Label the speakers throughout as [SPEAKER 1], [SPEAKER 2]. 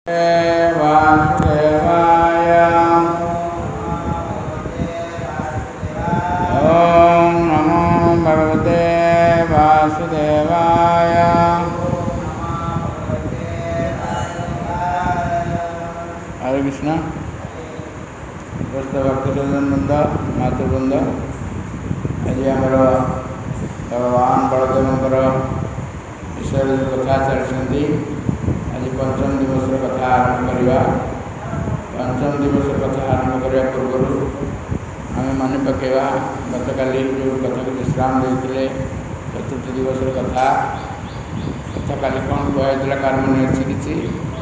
[SPEAKER 1] वासुदेवाय ओम नमो भगवते वासुदेवाय। हरे कृष्ण। भक्त वृंद मातृवृंद, आज आमर भगवान बलदेवर विषय जो कथा चलती, आज पंचम दिवस कथा आरंभ करवा। पंचम दिवस कथा आरंभ करने पूर्व आम मन पकेवा गत काली जो कथा को विश्राम देते चतुर्थ दिवस कथा कथा काली कौन कहला कार मन अच्छी किसी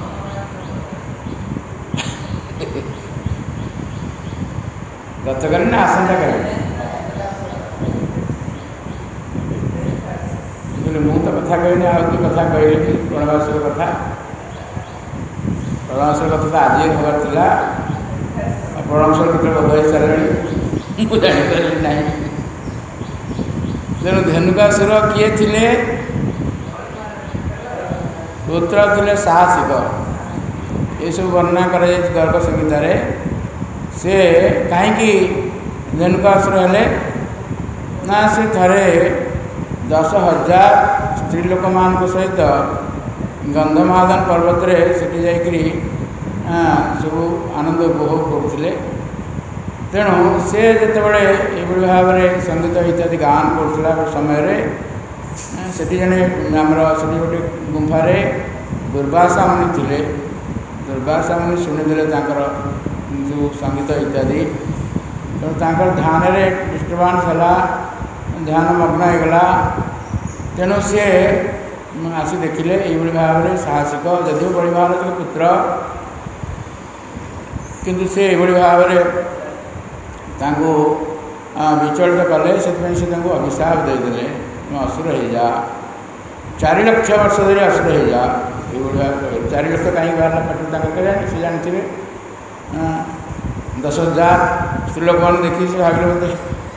[SPEAKER 1] गत काली ना आसंता काली मुझे तो कथा कहनी आ कथा कहली कि प्रणवासर कथा। प्रणवासर कथा तो आज खबर था। प्रणवासर कथा बोध हो सारे मुझे जापारि ना। तेणु धेनुकासुर किए थे? पुत्र थे साहसिक। ये सब वर्णना कर गर्ग संहितार से कहीं धेनुकासुर हेले ना से थे 10,000 स्त्री लोक मान सहित गंधमादन पर्वत रे सेठी जाइकरी सब आनंद उपभोग करते। तेणु से जितेबाला ये भाव में संगीत इत्यादि गान करुला समय सेठी जड़े आमर से गोटे गुंफारे दुर्वासा मुनि थे। दुर्वासा मुनि शुणिदे जो संगीत इत्यादि, तेणु ध्यान डिस्टर्बान्स है, ध्यान मग्न होगला। तेणु सी आसी देखिले ये भाव में साहसिक जदिव बड़ी महाराज पुत्र, किंतु से ये भाव में विचलित कले से अभिशाप देते असुर हो जा 4 लाख वर्ष धरी असुर हो जा। ये भाव 4 लाख कहीं बाहर पट से जानते 10,000 स्त्री लोक मैंने देखी से भाविले बोलते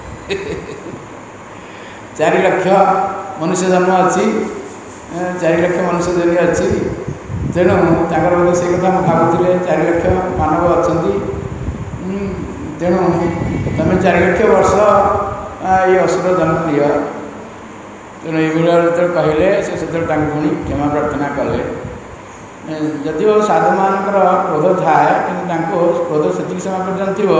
[SPEAKER 1] 4 लाख मनुष्य जन्म अच्छी, 4 लाख मनुष्य जन्म अच्छी। तेणु बोलते से कथा भावुले 4 लाख मानव अच्छा। तेणु तुम 4 लाख वर्ष ये असुर जन्म दिय। तेणु ये जो कहले से पुणी क्षमा प्रार्थना कले। जदिव साधु मानकर क्रोध थाए कि क्रोध से समय पर्यटन थी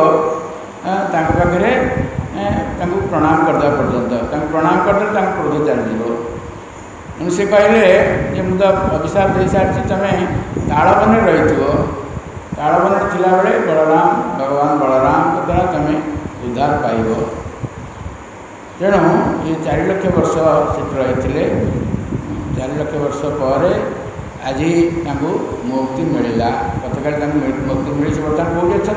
[SPEAKER 1] पाखे प्रणाम करदे पर्यंत प्रणाम करदे क्रोध चलो। से कहले जे मुझे अभिशाप दे सारी तुम्हें ताड़वन रही ताड़वन थिला बेले बलराम भगवान बलराम के द्वारा तुम्हें उद्धार पाइब। तेणु ये 4 लाख वर्ष से रही 4 लाख वर्ष पर आज मुक्ति मिलला। गतकाल मुक्ति मिली से बर्तमान कौटी अच्छा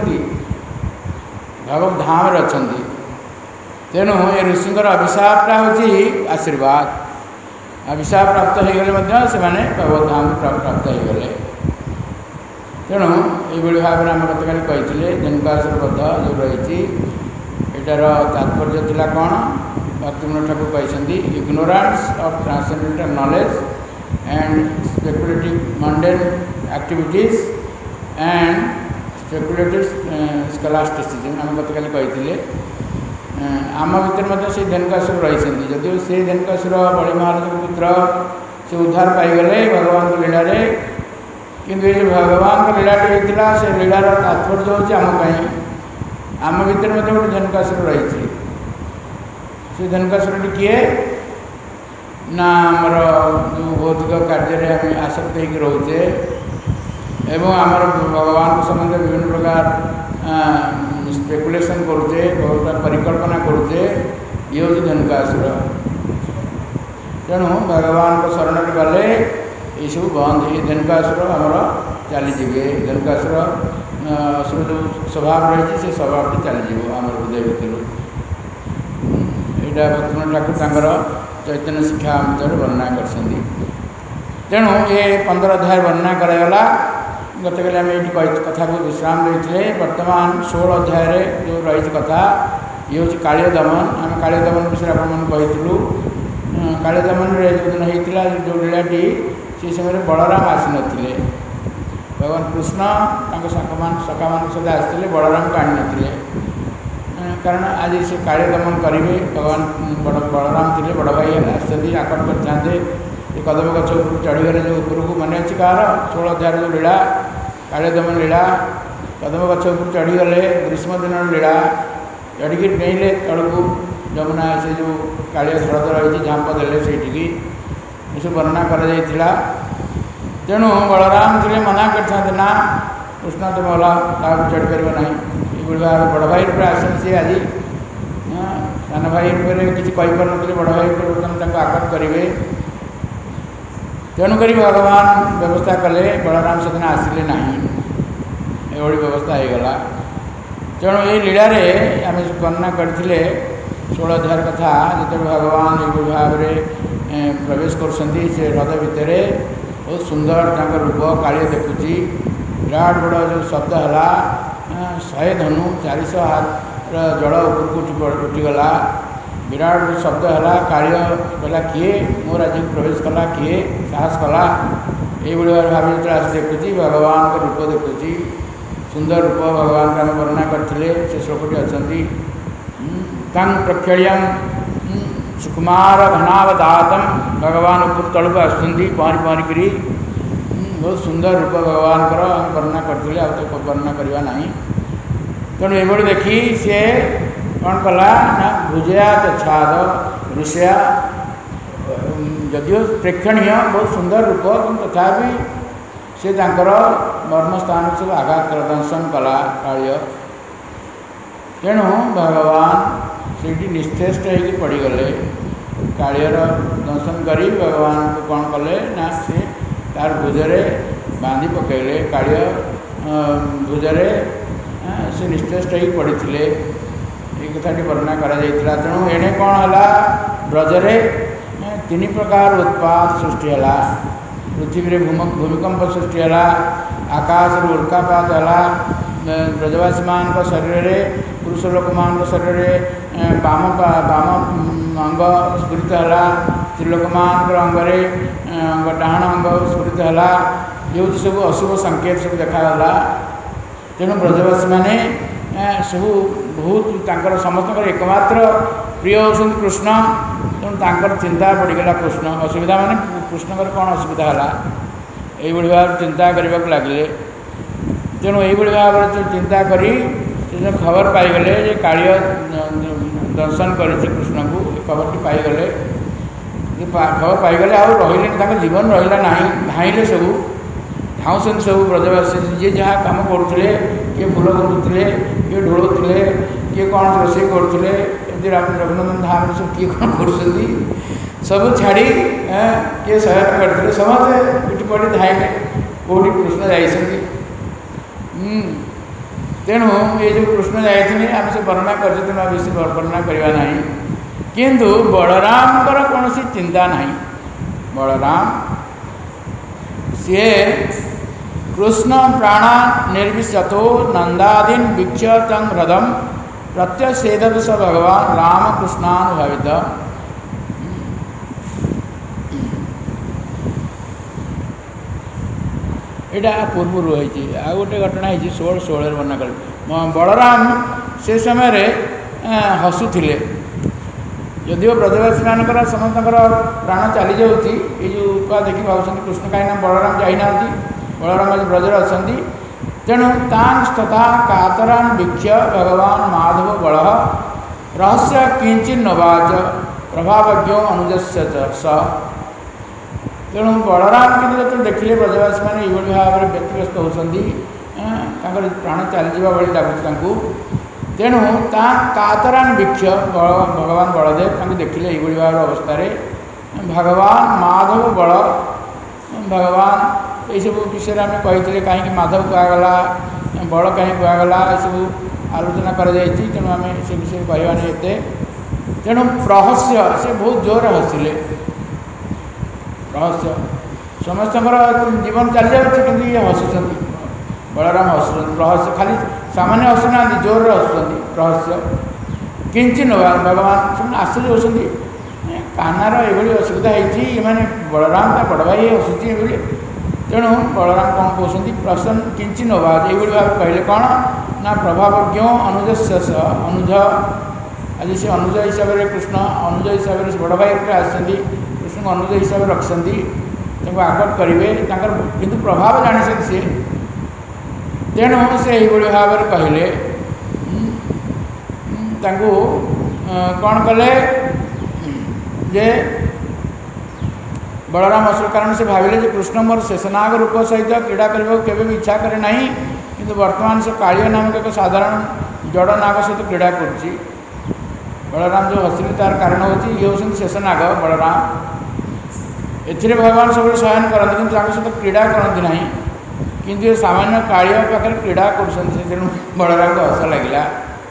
[SPEAKER 1] भगवत धाम अच्छा। तेणु ये ऋषिंर अभिशापटा हूँ आशीर्वाद। अभिशाप प्राप्त हो गले से भगवत धाम प्राप्त हो गले। तेणु ये भाव में आम गतकाल कही धेनुकासुर वध जो रही यार तात्पर्य था कौन? भक्तिविनोद ठाकुर कहते ignorance of transcendental knowledge and speculative mundane activities and speculative scholasticism. आम गतकाल कही आम भर से धेनुकासुर रही। जदिव से धेनुकासुर बड़ी महाराज पुत्र से उद्धार पाईगले भगवान को लीला रे, किंतु ये भगवान को लीलाटी होता से लीलार तात्पर्य हूँ आम भर गोटे धेनुकासुर रही। से धेनुकासुर किए ना आमर जो भौतिक कार्य आम आसक्त हो रोचे एवं आमर भगवान संबंध विभिन्न प्रकार स्पेकुलेशन करुचे, बहुत परिकल्पना करुचे, ये हूँ धेनुकासुर। तेणु भगवान को शरण गले ये सब बंद ये धेनुकासुर आमर चलीजे। धेनुकासुर असुर जो स्वभाव रही से स्वभाव चलीज आम हृदय भितर। यहाँ भक्तिविनोद ठाकुर चैतन्य शिक्षा भितर वर्णना कर। तेणु ये 15 अध्याय वर्णना करागला। गतकाल आम ये कथा को विश्राम देते। वर्तमान 16 अध्याय जो रही कथा ये हूँ कालिय दमन। आम कालिय दमन विषय आप कहीलु। कालिय दमन जो दिन होता जो लीलाटी से समय बलराम आसी नथिले। भगवान कृष्ण सखा मान सहित आसते बलराम को आनी नथिले कारण आज से काले दमन करेंगे भगवान बलराम थे बड़ भाई आसती आकट करते कदम गच चढ़ीगले जो उपरको मन अच्छी कह 16 अध्याय जो लीला काले दमन लीला कदम गच उपर चढ़ीगले ग्रीष्म दिन लीला चढ़ी डेले तलू जमुना से जो कालिया हृद रही झांप देले से सब वर्णना कर तेणु बलराम थे मना करते ना कृष्ण तुम ओला चढ़ी पार ना ये बड़ भाई रूप आसन सी आज सान भाई रूप किसी कहीपर नी बड़ भाई बर्तमान आकट करेंगे तेणुक भगवान व्यवस्था कले बलराम से आसिले ना ये व्यवस्था हो गला तेणु ये लीला आम वर्णना करते 16 अध्याय कथा जो भगवान ये भाव में प्रवेश कर ह्रद भितर बहुत सुंदर रूप काली देखुची विराट बड़ जो शब्द है 100 धनु 400 हाथ जल उपरको उठीगला विराट शब्द है कालिया कहला किए मोर आज प्रवेश कला किए साहस कला ये भाव जो आस देखुची भगवान का रूप देखुची सुंदर रूप भगवान का वर्णना करते से श्लोकटी अच्छा तंग प्रक्षेयम सुकुमार घनावदातम भगवान ऊपर तलू आसुँच पहरी पहरी करी बहुत सुंदर रूप भगवान वर्णना करते तो वर्णना करवा ना तेणु ये देखी सी कौन कला ना भुजयात छाद ऋषया जदिव प्रेक्षणीय बहुत सुंदर रूप तथा से मर्म स्थान सब आघात कर दंशन कला कालिय तेणु भगवान से निश्चेष्ट हो पड़गले कालियर दर्शन कर भगवान को कौन कले ना से तार भुजरे बांधी पकड़े कालिय भुजरे से निश्चेष्ट हो पड़ते ये कथाटी वर्णना करा तेणु एणे कौन है ब्रजरे 3 प्रकार उत्पात सृष्टि है पृथ्वी भूमिकंप सृष्टि है आकाश उल्कापात है ब्रजवासी मान शरीर पुरुष लोक मान शरीर बाम अंग स्फुरित है स्त्रीलोक मान अंगरे डाण अंग स्फुरित है ये सब अशुभ संकेत सब देखागला तेणु ब्रजवासी मैंने सब बहुत समस्त एकमात्र प्रिय होती कृष्ण तेणु चिंता पड़गला कृष्ण असुविधा माने कृष्ण कौन असुविधा है ये भाव चिंता करने को लगे तेणु ये भाव चिंता करी खबर पाईगले कालिय दर्शन कर कृष्ण को खबर पाईगले खबर पाईगले आ रही जीवन रहा ना धाइले सब धाउन सब ब्रजवासी जी जहाँ कम करुले किए फूल गुंथुले किए ढोलुले किए कौन रोषे करुले रघुनंदन धाम सब किए कौन कर सब छाड़ी किए सहायता करते समस्त पिटी पड़ी धाइले कौटी कृष्ण जाइए तेणु ये जो कृष्ण जाइए आम से वर्णना कर बेस वर्णना करवा ना किंतु बलराम कौन सी चिंता ना बलराम सी कृष्ण प्राण निर्विशतो नंदादीन वीक्ष्य तंग हृदम प्रत्यसेदत स भगवान रामकृष्णानुभावित यहाँ पूर्व आ गोटे घटना है 16 वर्णना कर बलराम से समय हसुले यदिव ब्रजवासी मानकर समस्त प्राण चली जाऊँगी ये जो उपा देखी भावुं कृष्ण कहीं बलराम जाना बलराम आज ब्रजर अच्छा तेणु तथा कातरान वीक्ष्य भगवान माधव बल रहस्य किंचित नवाच प्रभावज्ञ अनुजस्य स तेणु बलराम कि देखिले ब्रजवासी मैंने ये भाव में व्यतिग्रस्त होती प्राण चलीजा भाई लगुच तेणु कातरान वीक्ष्य भगवान बलदेव देखिले ये भाव अवस्था भगवान माधव बल भगवान ये सब विषय आम कही कहीं माधव कहगला बल कहीं कहगला ये सब आलोचना कर तेणु आम से विषय कहवानी एते तेणु प्रहस्य से बहुत जोर हसिले रहस्य समस्त जीवन चली जाऊँगी कि ये हसुँच बलराम हसुँच रहस्य खाली सामान्य हसुना जोर हसुँच रहस्य किंचित भगवान से आश्चर्य होती कानार ये असुविधा होती बलराम ता बड़ भाई हसुची तेणु बलराम कौन कहते प्रसन्न किंचिन नोवाज ये भाव कहले कौन ना प्रभावज्ञ अनुज अनुज आज से अनुज हिसाब से कृष्ण अनुज हिसाब से बड़ भाई आसती कृष्ण को अनुज हिसाब से रखती आकट करेंगे किंतु प्रभाव जानी सी तेणु से भाव में कहले कौन कले जे बलराम असुर कारण से भाविले जे कृष्ण मोर शेषनाग रूप सहित क्रीड़ा करने को भी इच्छा करे ना किंतु वर्तमान से कालिया नामक एक साधारण जड़ नाग सहित क्रीड़ा कर बलराम जो हसिले तार कारण होती ये हूँ शेषनाग बलराम एथिरे भगवान सब शयन करते कि सहित क्रीड़ा करती ना किंतु ये सामान्य कालिया पाखे क्रीड़ा कर तेणु बलराम को हस लगे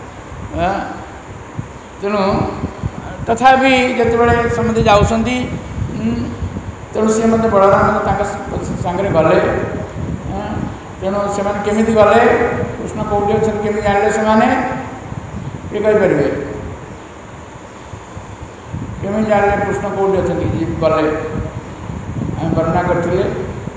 [SPEAKER 1] तेणु तथापि जिते समझे जाऊँगी तेणु सी मत बलराम सांगे गले तेणु से केमी गले कृष्ण कौटी अच्छे केमी जानले से कहींपर केमी जानले कृष्ण कौटी अच्छे गले आम वर्णना करते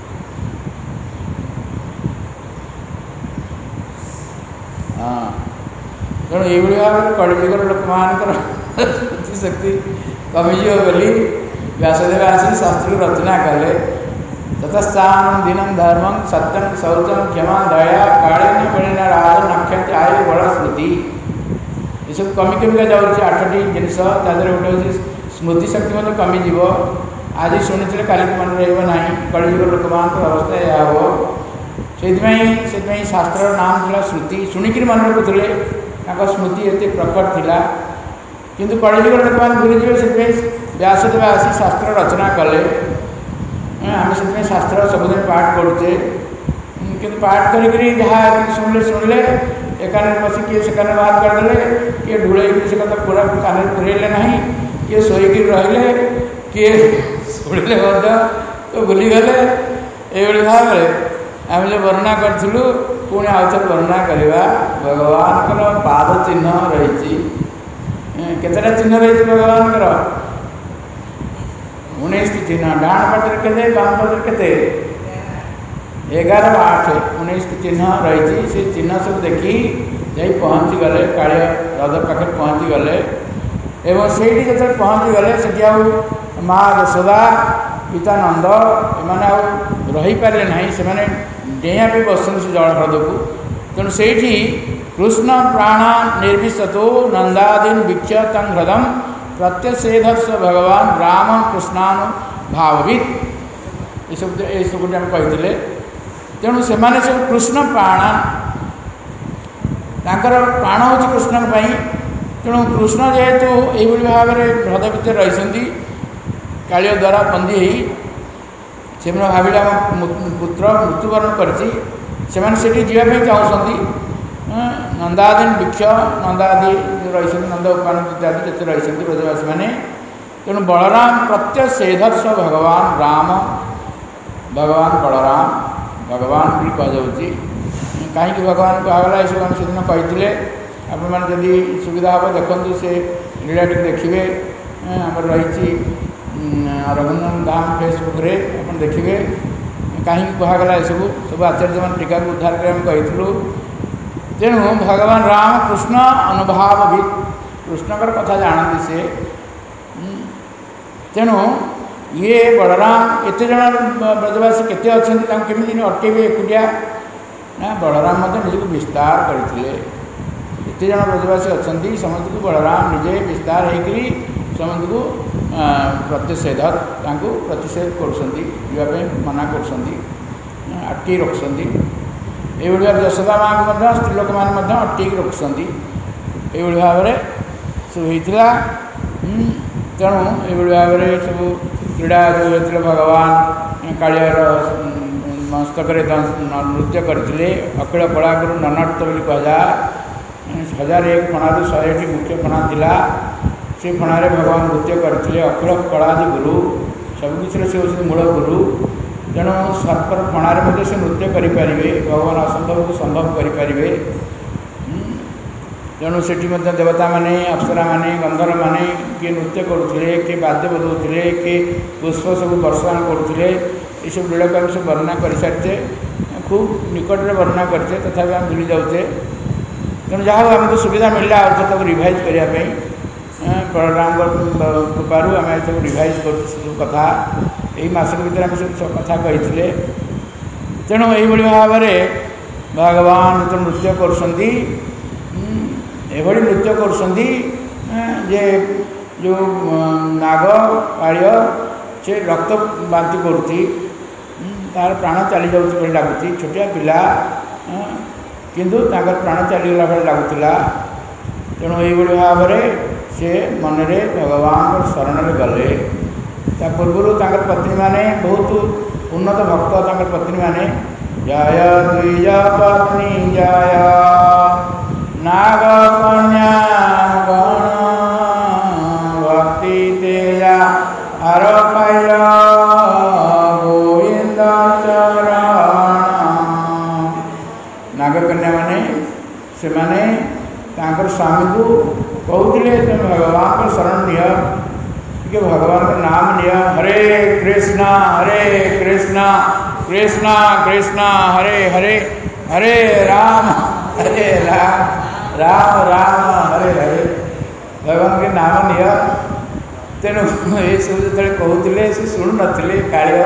[SPEAKER 1] हाँ तेणु ये भाव में कलिजुगर लोक मान शक्ति कमिज बोली व्यासदेव आसी शास्त्र रचना कले ततस्थान दिनम धर्मं सत्यम शौचम क्षमा दया कालीन बड़ीन राज नक्षत्र आयु बड़ स्मृति ये सब कमी कमिका जाऊँगी 8टी जिनस गोटे हूँ स्मृति शक्ति मतलब कमिज आज शुणी काली मन रहा कलिजुग लोक मान अवस्था यह हम से शास्त्र नाम था श्रुति शुणिक मन रखुले स्मृति एत प्रखर थिला किंतु कलिजुग लोक मैंने भूलीजे से व्यासदेव आसी शास्त्र रचना कले आम से शास्त्र सबुदिन पाठ करुचे कि पाठ करी शुणिले शुणिले एकान बस किए से कान बाहर करदे किए ढूले से कथा पूरा कान पुरेले ना किए शोक रहिले किए शुणिले तो भूलीगले ये भाव में आम जो वर्णना करूँ पुणी आउ थे वर्णना करवा भगवान पाद चिन्ह रही केतटा चिन्ह रही भगवान 19 चिन्ह डाण पटर के बाम पटर के 11 8 19 चिन्ह रही से चिन्ह सब देखी जा पहुँची गले काली हृद पाखे पहुँची गले एवं से जो पहुँची गले से माँ यशोदा पिता नंद एमाने रही पारे ना से डेया भी बसन से जल ह्रद को तेणु से कृष्ण प्राण निर्विशतो नंदादीन वीक्ष्य तंग ह्रदम प्रत्यसेधर्ष भगवान राम कृष्णानुभावित ये सब गोटे आम कही तेणु से सब कृष्ण प्राण प्राण हूँ कृष्ण तेणु कृष्ण जेहेतु ये भाव में ह्रद भितर रही काली द्वारा बंदी से भाविले आम पुत्र मृत्युवरण करती जावाई चाहती नंदादीन वीक्ष नंदादि रही नंद उपान इत्यादि जिते रही ब्रजवासी मैंने तेणु बलराम प्रत्यसेधर्ष भगवान राम भगवान बलराम भगवान भी कहुच्छी कहीं भगवान कहगला ये सब आम से कही आपड़ी सुविधा हम देखते से लीला टी देखिए आम रही रघुनंदन धाम फेसबुक रे आप देखिए कहीं कहगला ये सब आचार्य मान टीका को उद्धार कर कही तेणु भगवान राम कृष्ण अनुभाव भी कृष्णकर कथा जानती से तेणु ये बलराम एत जन ब्रजवासी केते अच्छा केमी अटकेबे एकुटिया ना बलराम निजक विस्तार करते एत जन ब्रजवासी अच्छा समस्त को बलराम निजे विस्तार होकर समस्त को प्रतिषेधक प्रतिषेध कर मना कर अटकी रखुंट ये यशोदा माँ को स्त्रीलोक मैंने अटक रखुंट ये भाव में सब होता तेणु ये भाव में सब क्रीड़ा जो होते भगवान कालियार मस्तक नृत्य करते अखिल कलागुरु ननट बोली कहुए 1001 फणारू 100टी मुख्य फणा था से फणारे भगवान नृत्य करते अखिल कलादि गुरु सबकिछ से हूँ मूल गुरु तेणु सर्पर फणारे से नृत्य करें भगवान असंभव को संभव करें तेणु सेठी देवता माने अप्सरा माने गंधर्व माने किए नृत्य करुले किए वाद्य बजाउले किए पुष्प सब वर्षण करुले ये सब लीला को सब वर्णना कर सारी खूब निकट में वर्णना करते तथापि आम भूली जाऊे तेणु जहाँ आमको सुविधा मिलला और रिभाइज करने बलराम कृपारू आम सब रिभाइज कर कथा यही मस भर आम सब कथा कही तेणु यही भाव में भगवान जो नृत्य कर एभली नृत्य कर जो नाग कालिय से रक्त बांति करुच्ची तार प्राण चली जाऊँगी लगुच छोटिया पिला किंतु प्राण चलीगला भाई लगुला तेणु ये भाव में से मन में भगवान शरण में गले पूर्व पत्नी माने बहुत उन्नत भक्त पत्नी माने जय द्विज पत्नी जय नाग कन्या गण भक्ति तेजा हर पाइल गोविंद चरण नागकन्या माने से माने तांकर स्वामी को कहते तुम भगवान को शरण निय कि भगवान का नाम निय हरे कृष्णा कृष्णा कृष्णा हरे हरे हरे राम राम राम हरे हरे भगवान के नाम निय तेणु ये सब जो कहते से शुणु नथिले कालिय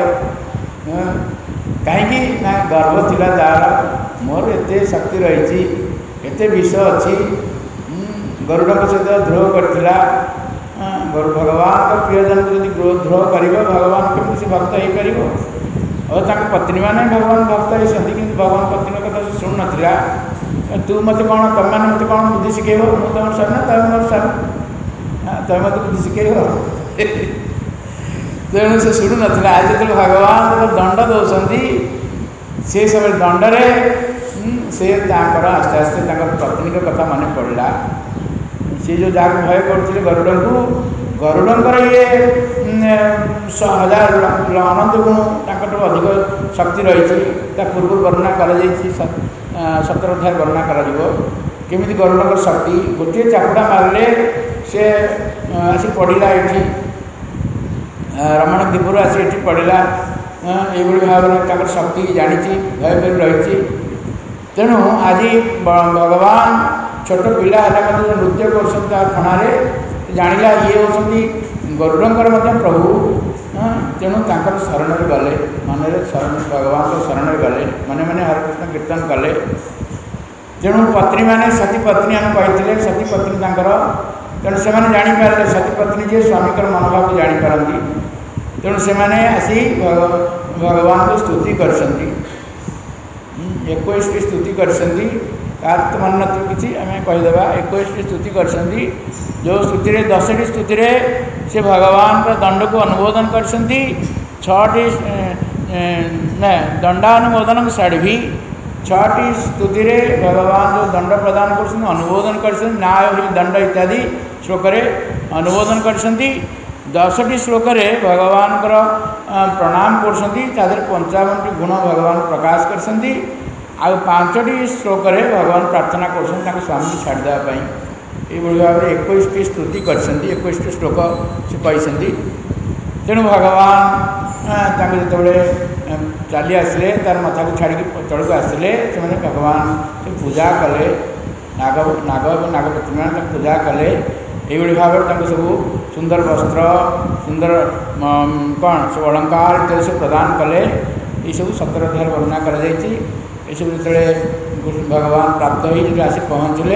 [SPEAKER 1] कहीं गर्व थिला जार मोर एते शक्ति रही एते विष अच्छी गरुड़ सहित द्रोह करथिला भगवान का प्रियजन जो द्रोह कर भगवान केमी से भक्त हो पार और तक पत्नी मैंने भगवान भक्त होती कि भगवान पत्नी कथा शुणु नाला तू मत कौन तुम मैंने मत कौन बुद्धि शिखेब मुझे तुम सर ना तुम मोर सर तुम मत बुद्धि शिखेब तेणु से शुणु नाला आज जो भगवान दंड दौरान से सब दंडरे से आस्ते आस्ते पत्नी कथा मन पड़ा सी जो जहाँ भय करते गरुड़ को गरुड़र ये 1000 अनंत गुण तक अधिक शक्ति रही पूर्व वर्णना कर 17 अध्याय वर्णना करमी गरुड़र शक्ति गोटे चापुड़ा मारे से आसी पड़ा ये रमण द्वीपर आसी पड़ा ये भाव में शक्ति जानी भय रही तेणु आज भगवान छोट पिला जो नृत्य कर फणारे जानिला ये होती गरुड़र प्रभु तेणु तांकर शरण में गले मन शरण भगवान शरण में गले मन मन हरे कृष्ण कीर्तन कले तेणु पत्नी माने सती पत्नी आम कही सती पत्नी तेणु से जापारे सती पत्नी जी स्वामी मनोभाव को जापारती तेणु से आसी भगवान को स्तुति कर 21 स्तुति कर तार तो मन न कि आम कहीदे 21 स्तुति कर जो स्तुति 10टी स्तुति से भगवान का दंड को अनुमोदन कर 6टी दंडानुमोदन साड़ी भी 6टी स्तुति भगवान जो दंड प्रदान कर अनुमोदन कर दंड इत्यादि श्लोक अनुमोदन कर 10टी श्लोक भगवान प्रणाम कर 55टी गुण भगवान प्रकाश कर आउ 5टी श्लोक भगवान प्रार्थना कर स्वामी छाड़देवाई ये भाव में 21टी स्तुति कर 21टी श्लोक से कही तेणु भगवान जो चली आसिले तार मथा को छाड़ी तल को आसिले से भगवान से पूजा कले नागपति मैंने पूजा कले ये भाव में सब सुंदर वस्त्र सुंदर कौन सब अलंकार इत्यादि सब प्रदान कले ये सब 17 अध्याय वर्णना कर ये सब जो भगवान प्राप्त हो जो आसी पहुँचले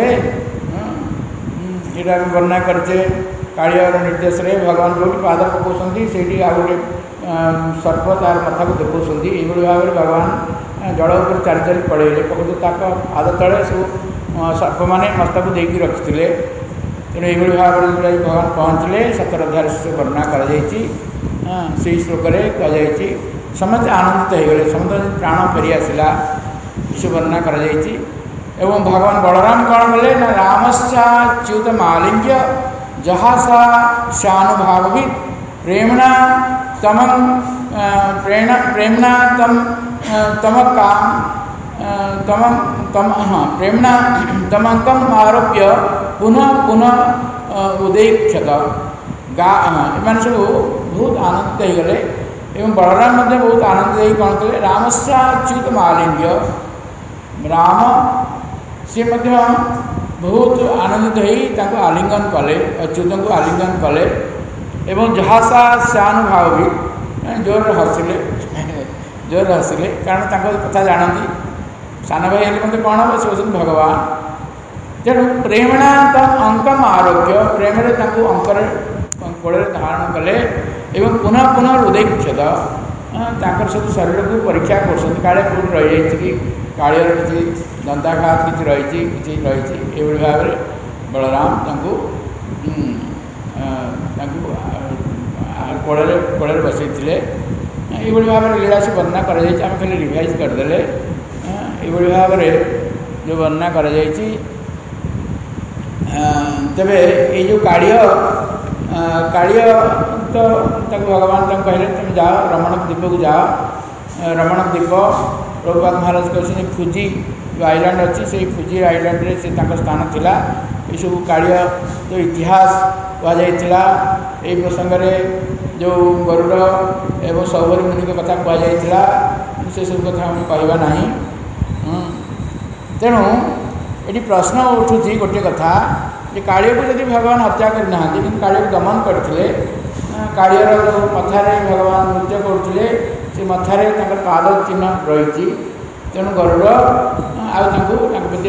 [SPEAKER 1] ये वर्णना करते कालियर निर्देश भगवान जो पाद पकाउं से आ गए सर्प तार मथा को देखा ये भाव में भगवान जल उपर चाली पड़े पकड़ते पाद तले सब सर्प मैंने मस्तक देकी रखी तेणु ये भाव में भगवान पहुँचले 17 अध्याय से वर्णना कर श्लोक कहुई समस्त आनंदित हो गए समस्त प्राण फेरी आसला इसे वर्णना कर भगवान बलराम कौन कले ना रामश्चाच्युत मालिंग्य जहासा श्यानुभावित प्रेमणा तम प्रेमणा तम काम प्रेमणा तमंकम आरोप्य पुनः पुनः उदैक्षत एम सब बहुत आनंदित हो गले। एवं बलराम बहुत आनंदित कौन थे रामस्य अच्युत आलिंग्य राम सी बहुत आनंदित हो आलिंगन कले अच्युत को आलिंगन कले एवं जहासा सहानुभाव भी जोर हसिले जोर हसिले कारण कथा जानती सान भाई हेल्ले मत कौन हम से भगवान तेणु प्रेमणा तम अंकम आरोग्य प्रेम अंकर कोड़े धारण कले एवं पुनः पुनः उदैक्षत सब शरीर को परीक्षा कर काले कौट रही कि कालियर किसी दंताघात किसी रही भाव में बलराम कोड़े बसई ये भाव में लीला से वर्णना कर खाली रिवाइज करदे ये भाव में जो वर्णना कर तेरे ये जो कालिय तो भगवान कहले तुम जाओ रमणक द्वीप को जाओ रमणक द्वीप प्रभुपाद महाराज कहते फुजी जो आइलैंड अच्छी से फुजी आइलैंड रे से स्थान थिला ये सब कालिय जो इतिहास कहुला यही प्रसंग में जो गरुड़ एवं सौभरी मुनि कथा कहुला से सब कथा हम कहवा नहीं। तेणु ये प्रश्न उठुची गोटे कथा कि कालिय को यदि भगवान हत्या करना कि कालिय को दमन करते कालियर जो मथारे भगवान नृत्य करते से मथारे पाद चिन्ह रही तेणु गरुड़ आती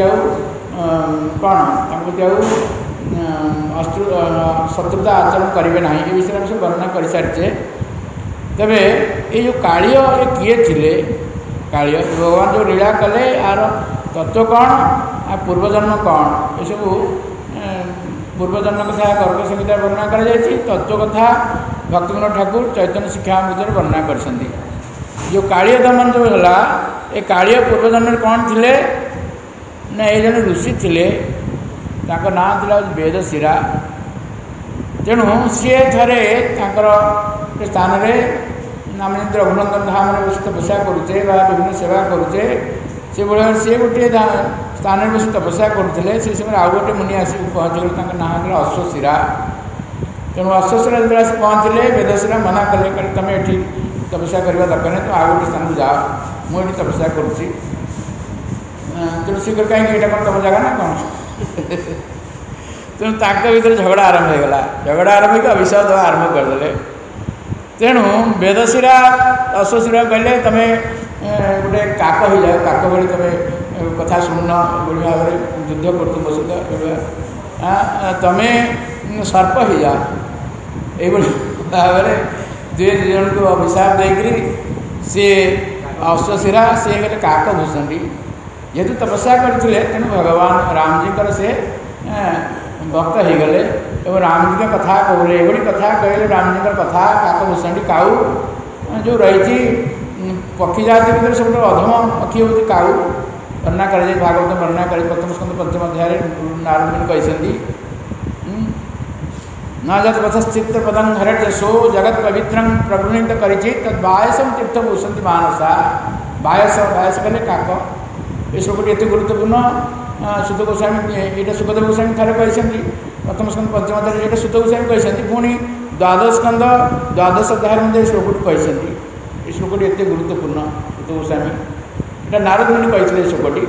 [SPEAKER 1] शत्रुता आचरण करेंगे ना ये विषय में सब वर्णना कर सारी। तेरे ये जो कालिय ये किए थे कालिय भगवान जो लीला कले यार तत्व कौन आ पूर्वजन्म कौन ये सब पूर्वजन्म कथा गर्ग संहिता वर्णना कर तत्व कथा भक्तिविनोद ठाकुर चैतन्य शिक्षा विषय वर्णना कर जो कालिय दमन जो है ये कालिय पूर्वजन्म कौन थे ना ये जन ऋषि थे ना था वेदशिरा। तेणु सी थे स्थान में आम जमी रघुनंदन धाम बस तपस्या करुचे विभिन्न सेवा करुचे से भाई सी गोटे स्थान में बस तपस्या करते से समय आउ गोटे मुनि आसिक पहुँचले ना था अश्वशिरा। तेणु अश्वशिरा जो पहुँचले वेदशिरा मना कले कहले तुम ये तपस्या करने दरकार नहीं तुम आउ गोटे स्थान को जाओ मुझे तपस्या करुँची। तेणु सी कहीं यहाँ कौन तुम जगह ना कौन तेणु भर झगड़ा आरंभ होगा झगड़ा आरंभ हो अभिशाप देवा आरंभ करदे। तेणु वेदशिरा अश्वशिरा कहले तुम गोटे काक हो जाओ काक भाई तुम कथा शुणुन ये भाव में युद्ध कर सहित तुम सर्प हो जाओ ये भाव में दुई जन को अभिशाप देकर सी अश्वशिरा सी गए काक भूषणी जेहेतु तपस्या करते तेणु भगवान रामजी से भक्त हो गले और रामजी कथा कहले ये कथा कहले रामजी कथा काक भूषणी काऊ जो रही पक्षी जाति भर सब अधम पक्षी हूँ काऊ वर्णना कर भागवत वर्णना कर प्रथम स्कंद पंचम अध्याय नारद मुनि कहते न जत पथस्थित पदं हरट सो जगत पवित्रं प्रगृहित करी तद्वायसम तीर्थ भूषंति मानसा बायस बायस कहले काक ये श्लोक एत गुरुत्वपूर्ण सुध गोस्वामी ये सुखदेव गोस्वामी थे कहते प्रथम स्कंद पंचम अध्याय ये सुध गोस्वामी कहते पुणी द्वादश स्कंद द्वादश अध्याय मध्य श्लोक कहते ये श्लोक एत गुरुत्वपूर्ण सुध गोस्वामी यहाँ नारद मुनि कहते श्लोकटी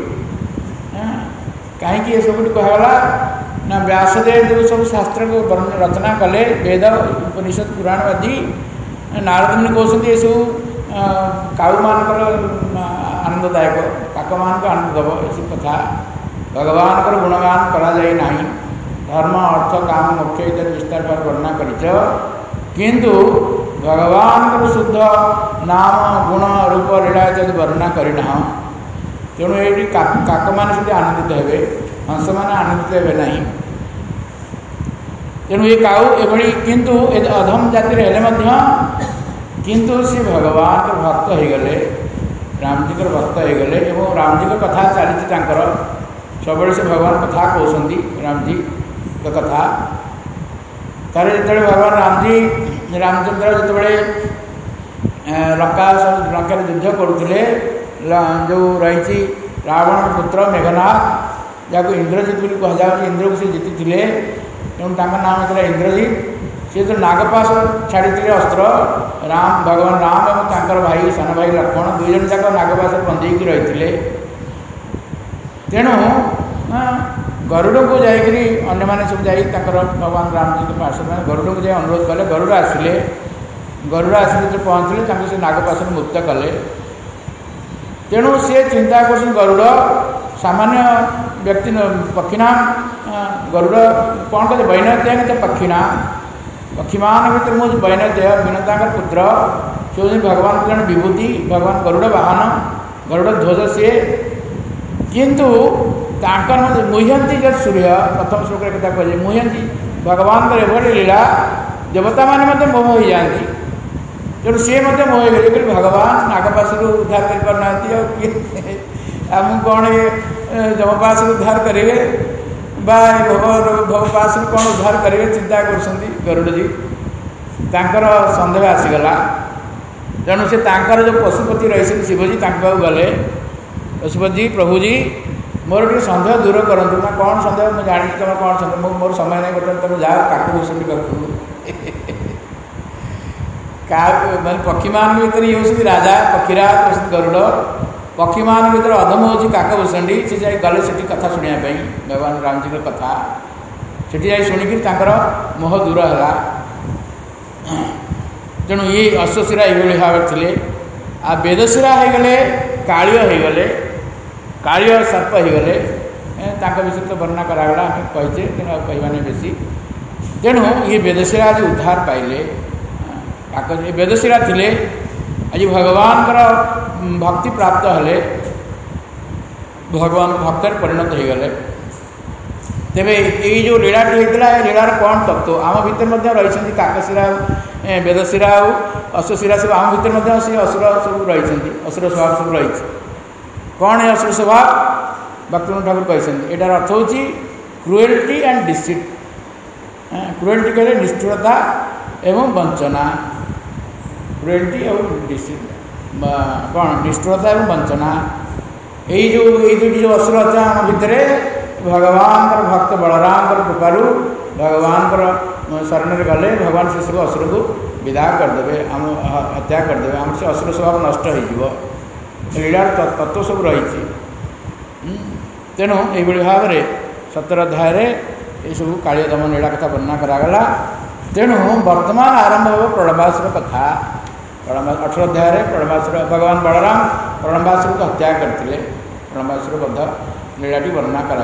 [SPEAKER 1] कहीं श्लोक कहगला ना व्यासदेव जो सब शास्त्र को रचना कले वेद उपनिषद पुराण आदि नारद मुनि कहते ये सब काऊ मानकर आनंददायक काक मान को आनंद दब ये सब कथा भगवान को गुणगान करा जाए नहीं धर्म अर्थ काम मोक्ष इत्यादि विस्तार पर वर्णना किंतु भगवान को शुद्ध नाम गुण रूप लीला इत्यादि वर्णना करना तेणु ये काक मान से आनंदित हे हंस मैंने आनंदित हे नहीं तेणु ये काऊ एभली किंतु अधम जाति हेले किंतु सी भगवान के भक्त हो गले रामजी भक्त हो गले और रामजी कथा चली सब से भगवान कथा कहते रामजी कथा तार जो भगवान रामजी रामचंद्र जो लंका सब लंका युद्ध करुले जो रही रावण पुत्र मेघनाथ जहाँ इंद्रजित बोली कहुच्छे इंद्र को से जीति तेणु नाम था इंद्रजित सी जो नागपाश छाड़ी अस्त्र राम भगवान राम और भाई सान भाई लक्ष्मण दुई जन जाक नागपाश बंधेक रही तेणु गरुड़ को जाकरी अन्य सब भगवान राम जी के पार्षद मैंने गरुड़ को जाए अनुरोध कले गरुड़ आसिले जो पहुँचले से नागपाश मुक्त कले तेणु सी चिंता कर गरुड़ सामान्य व्यक्ति पक्षीना गरुड़ कौन कहते वैनत्य पक्षीना पक्षीमान भर मुझे वैनत्य विनता पुत्र से भगवान कल्याण विभूति भगवान गरुड़ वाहन गरुड़ ध्वज सी किंतु मुह्यंती जब सूर्य प्रथम श्लोक कथा कहे मुह्यंती भगवान एभली लीला देवता मैंने मोह हो जाती तेणु सी मोह गले कि भगवान नागपाश उद्धार कर पारना कौन जमपाश उद्धार करेंगे भवपाश कौन उद्धार करेंगे चिंता कर गरुड़ जी तांकर सन्देह आसीगला तेणु से तांकर जो पशुपति रही शिवजी गले पशुपति प्रभुजी मोर टे सन्देह दूर करूँ ना कौन सन्देह मुझे जानी तुम कौन सन्देह मोर समय नहीं बता तुम जाओ काकभूषणी पाखु मैं पक्षी मान भर ये हूँ राजा पक्षीराज गरुड़ पक्षी मान भर अधम हूँ काकभूषणी से जाए गले से कथा शुणापी भगवान राम जी कथा से शुणिक मोह दूर है तेणु ये अश्वशिरा ये भाव थे आ वेदशिरा हो गले कालिय हो गले कालिय सर्प हो गले विषय तो वर्णना करागला आम कहीचे तेणु कहवानी बेसी तेणु ये वेदशिरा आज उद्धार पाइले वेदशिरा थे आज भगवान भक्ति प्राप्त हेले भगवान भक्तर परिणत हो गले तेरे ये जो लीलाटी होता है लीलार कौन तत्व आम भर रही काकशिरा वेदशिरा अश्वशिरा सब आम भर से असुर सब रही असुर स्वभाव सब रही कौन है असुर स्वभाव भक्तवृंद ठाकुर कहते यार अर्थ हूँ क्रुएल्टी एंड डिसीट क्रुएल्टी कहले निष्ठुरता एवं वंचना क्रुएल्टी और डिसीट कौन निष्ठुरता एवं वंचना यही जो ये दुटी जो असुर अच्छा आम भितर भगवान भक्त बलराम कृपारू भगवान शरण गले भगवान से सब असुर को विदा करदे आम हत्या करदे आम से असुर स्वभाव नष्ट हो लीलार तत्व सब रही तेणु ये भाव में 17 अध्याय ये सब कालिय दमन लीला कथा वर्णना करागला तेणु वर्तमान आरंभ हो प्रणवासुर कथा 18 अध्याय प्रणवासुर भगवान बलराम प्रणवासुर को हत्या करते प्रणवासुर बद्ध लीलाटी वर्णना करा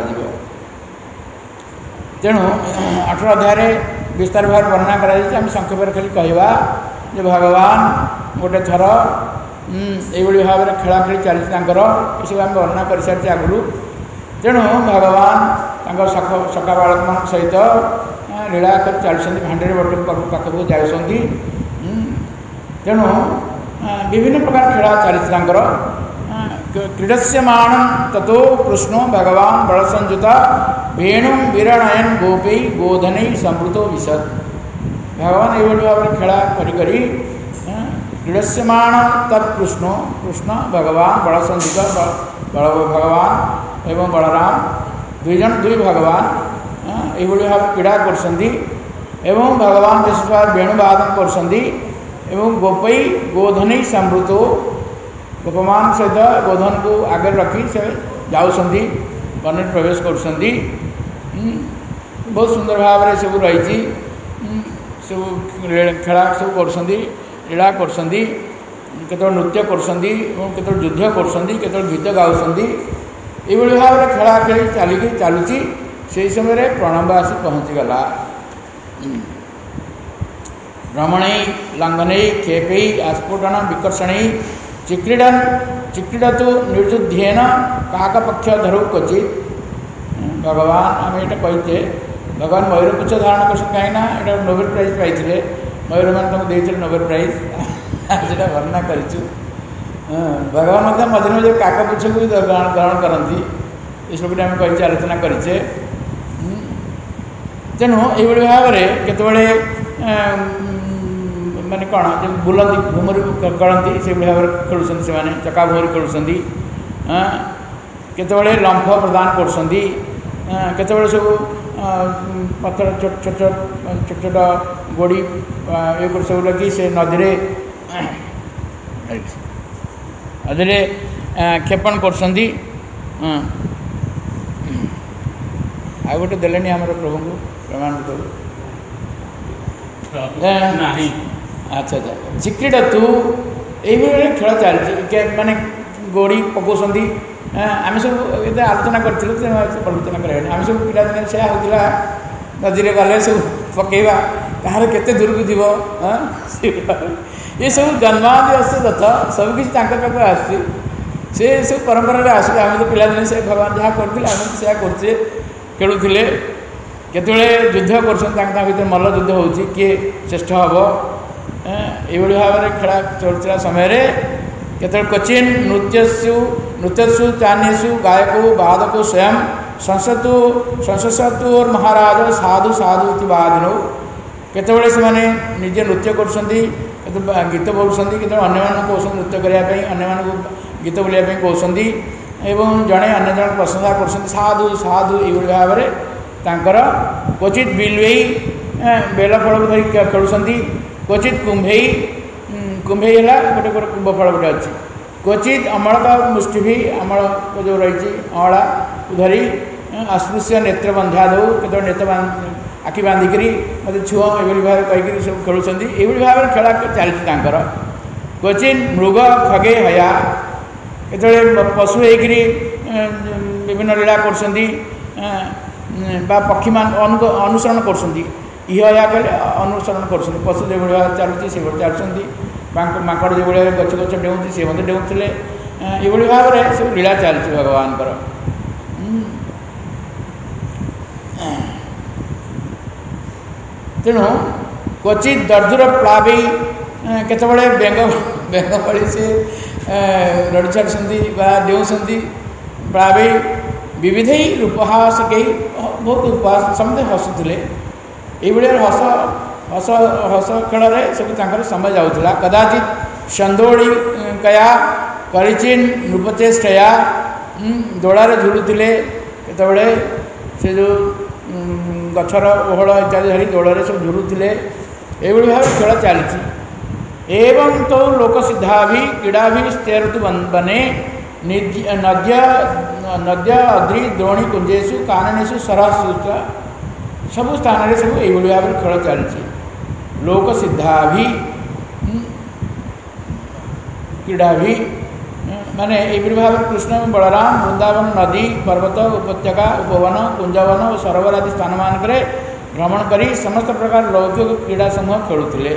[SPEAKER 1] तेणु 18 अध्याय विस्तार भाव वर्णना करा संक्षेप खाली कहवा जो भगवान गोटे थर ये भाव में खेलाखेली चलती ये सब आम वर्णना कर सारी आगु तेणु भगवान सखा बालक मान सहित लीला चलती भांडे बटल पाखक जाऊँगी तेणु विभिन्न प्रकार खेला चलती क्रीडस्यमाण ततो कृष्णो भगवान बलसंयुता वेणु विरणयन गोपी गोधन समृतो विशद भगवान ये भाव में खेला करी क्रीडस्यमाण तत्कृष्ण कृष्ण भगवान बलसंयुत भगवान एवं बलराम दुई भगवान ये भाव क्रीड़ा कर भगवान विशेष भाव वेणुवादन कर गोपई गोधन समृतो गोपमान सहित गोधन को आगे रखी से जाऊँगी वन में प्रवेश कर बहुत सुंदर भाव में सब रही सब खेला सब कर लीला कर नृत्य कर युद्ध कर गीत गाँव ये भाव में खेला खेली चलुची से समय प्रणव आसी पहुँचीगला भ्रमणै लंघनै खेपै आस्फोटन विकर्षण चिक्रीडतु निर्जुध्येन काकपक्ष धरु क्वचित भगवान आम ये कहीचे भगवान मयूरपुच्छ धारण कर कहीं यहाँ नोबेल प्राइज पाई मयूर मैंने तुमको देते नोबेल प्राइज से वर्णना कर भगवान मझे मझे काकपुच्छ को भी ग्रहण करती ये सब आम कही आलोचना करें तेणु ये भाव में केतबले माने कौन जो बुलती घुमरी करती से भाव में खेलुं से चका भूमि खेलुं केतबेले लंफ प्रदान करछंदी केतबेले सब पत्थर छोट छोट छोट छोट गोड़ी ये कर सब लगी से नदी रे क्षेपण करछंदी आ गोटे देलेनी हमर प्रभु को प्रमाण प्रभु
[SPEAKER 2] नहीं
[SPEAKER 1] अच्छा अच्छा चिक्रीटा तू ये खेल चलती माने गोड़ी पकाउछंदी आम सब ये आलोचना करूँ प्रलोचना करानी आम सब पिलादिन से होता नदी में गले सब पकेवा कहार केते दूर को जीव ये सब जन्मादि अस्त तथा सबकि आस से सब परंपरा आस आम तो पिलादिन से भगवान जहाँ करते आम तो से करते खेलुले केतबेले युद्ध कर मल्ल युद्ध हो किए श्रेष्ठ हम ये भाव में खेला चलता समय केत क्वचिन नृत्यसु चान्यसु गायको वादको स्वयं संसतुर महाराज साधु साधु वादिनो केतबेले से निजे नृत्य कर गीत बोलुंट के अन्य कौन नृत्य करने अन्य गीत बोलिया कहते एवं जड़े अन्य जन प्रशंसा कर साधु साधु ये भाव में तांकर क्वचित बिलवेई बेलफल धरी खेलुंट क्वचित कुंभई कुंभई है गोटे गोटे कुंभफल गोटे अच्छी क्वचित अमलक मुष्टि भी अमल जो रही अमला धरी अस्पृश्य नेत्र बंध्याद केत नेत्र आखि बांधिकी मत छुआ ये भाव कहीकि सब खेलुंट ये भाव में खेला चलती क्वचिन मृग खगे हया केतबेले पशु होकर विभिन्न लीला कर पक्षी मान अनुसरण कर इहया कहले अनुसरण कर पशु जो भाव चलुची से चलती माकड़ जो भाई गच गच डेऊँच सी मत डेऊले ये भाव में सब लीला चलती भगवान तेणु क्वचित दर्दुर प्लावी केतबेले बेंग बेंग भली से रड़ी छाड़ी डेऊँच प्लावी विविध उपहास कई बहुत उपहास समझे हसुले ये हस हस हस खेल सब समय जाऊला कदाचित संदोड़ी कया करिचिन नृपचेष्टया दोड़े झुलुले केतबेले से जो गछर ओहल इत्यादि धरी दोड़े सब झुलुले ये भाव खेल चलती एवं तो लोक सिद्धा भी क्रीड़ा भी स्तेरतु बने नद्य अद्रि द्रोणी कुंजेशु काननेशु सरहसु सब स्थान सब ये भाव में खेल चलती लोक सिद्धा भी क्रीड़ा भी माने ये भाव कृष्ण बलराम वृंदावन नदी पर्वत उपत्यका उपवन कुंजवन और सरोवर आदि स्थान मानक भ्रमण करी समस्त प्रकार लौकिक क्रीड़ा समूह खेलुले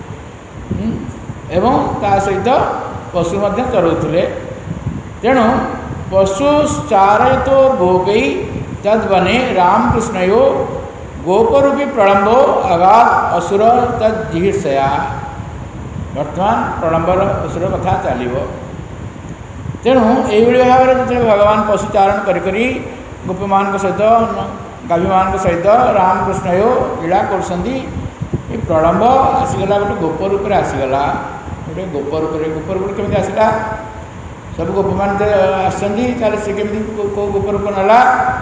[SPEAKER 1] एवं ता सहित पशु चरौले तेणु पशु चारयतो भोगई तद्वने रामकृष्णयो गोपरूपी प्रलंबो अगाध असुर तज्जिहीर्षया बर्तमान प्रलंबर असुर कथा चलो तेणु ये भाव में जो भगवान पशुचारण करी गोपी मान सहित गाभी मान सहित रामकृष्णयो लीला कर प्रलंब आसीगला गोटे गोप रूप में आसीगला गोटे गोप रूप केमी आसला सब गोप मान आसमी सी केमी कौ गोप रूप नाला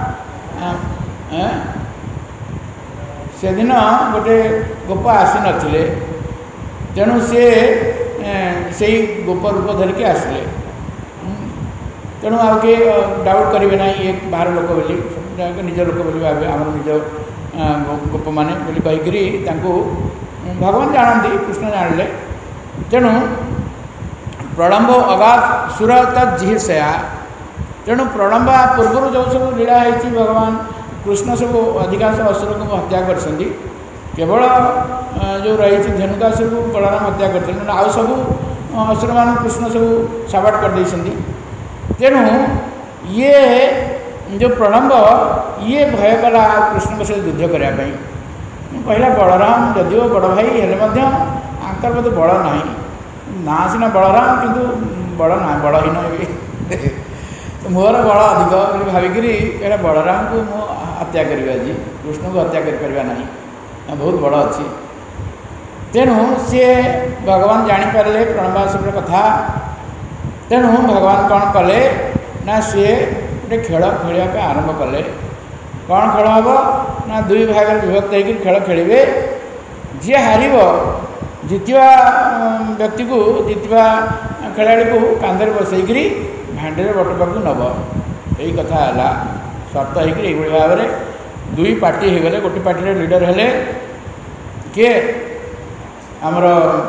[SPEAKER 1] से दिन गोटे गोप आसी नथिले तेणु सी से गोप रूप धरिकी आसिले तेणु आउ किए डाउट करेंगे ना ये बाहर लोक बोली निज लोक बोली भावे आम निज गोप मैंने कहीकि भगवान जानती कृष्ण जानिले तेणु प्रलंब अगाध सुर तज्जिहीर्षया तेणु प्रलंब पूर्व जो सब लीला होती भगवान कृष्ण सब अधिकांश असुर को हत्या कर केवल जो रही धेनुकासुर को बलराम हत्या करते आउ सब असुर मान कृष्ण सब साबाट कर तेणु ये जो प्रलंब ये भय कला कृष्ण के सहित युद्ध करने कहला बलराम जदिव बड़ भाई हेले आंकर बोध बड़ ना ना सीना बलराम किंतु बड़ ना बड़हीन मोर बल अधिक भाविकी कहला बलराम को मु हत्या करी आज कृष्ण को हत्या कर बहुत बड़ अच्छी तेणु सी भगवान जानीपारे प्रलंबासुर कथा तेणु भगवान कौन कले ना सी गोटे खेल खेलवाक आरंभ कले। कौन खेल हम ना दुई भाग विभक्त होकर खेल खेलिए। जी हार जितवा व्यक्ति को जितवा खेलाड़ी को कांधे बसईकरी भांडे बटपाक नब यही कथा है शर्त हो भाव में दुई पार्टी हो गले। गोटे पार्टी लीडर हेले किए आमर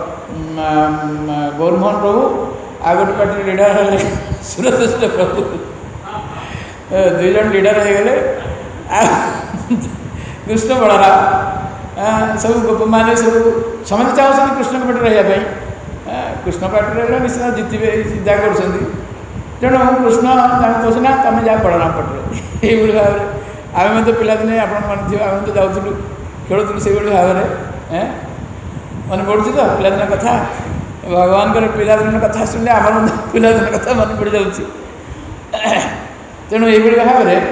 [SPEAKER 1] गौरमोहन प्रभु आ गोटे पार्टी लीडर हेले सुरदृष्ट प्रभु दुई जन लीडर हो गले। कृष्ण बलराम सब गोप मैंने सब समझ चाहते कृष्ण के पटे रही कृष्ण पार्टी निश्चित जितबे चिंता कर तेणु कृष्ण कहते ना तुम जा बलराम पटे ये भाव में आम तो पिलादिने आप आम तो जाऊँ खेलुलू से भाव में मन पड़ू तो पिलादिन कथा भगवान पिलादिन कथा शुणिले आम पिलादिन कथा मन पड़ जाऊँगी। तेणु ये भाव में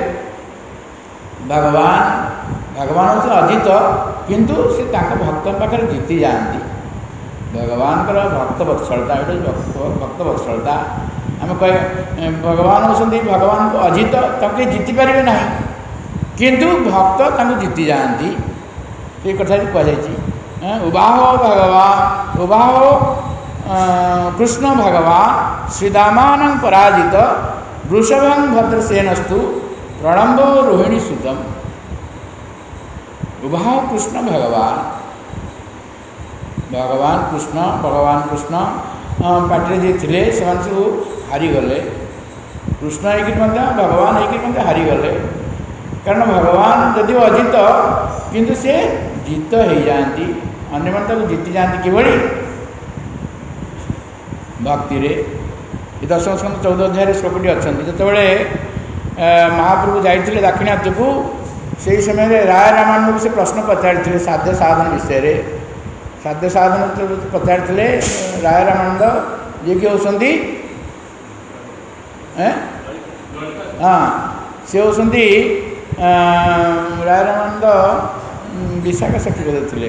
[SPEAKER 1] भगवान हूँ अजित किंतु से भक्त पाखे जीति जाती। भगवान भक्त वत्सलता भक्त वत्सलता आम कह भगवान होती भगवान को अजित तक जीति पारे ना किंतु भक्त जीति जाती ये कथा कहुई। उबाहो भगवान उबाहो कृष्ण भगवान श्रीदामान पराजित वृषभं भद्रसेनस्तु प्रणम्बो रोहिणी सुतम। उबाहो कृष्ण भगवान कृष्ण पार्टी जी थे से सब हारीगले। कृष्ण भगवान होकर हारीगले कारण भगवान जदि अजित किंतु से जीत हो जाती अन्य मन जीति जाती किभली भक्ति रे। दशम स्कंद 14 अध्याय श्लोकटी अच्छा जितेबाला महाप्रभु जाते दाक्षिणात्य को से समय राय रामायण से प्रश्न पचारि साध्य साधन विषय साध्य साधन पचारि राय रामानंद जी किए होती हाँ सी होती राय रामानंद विशाखा सखी थे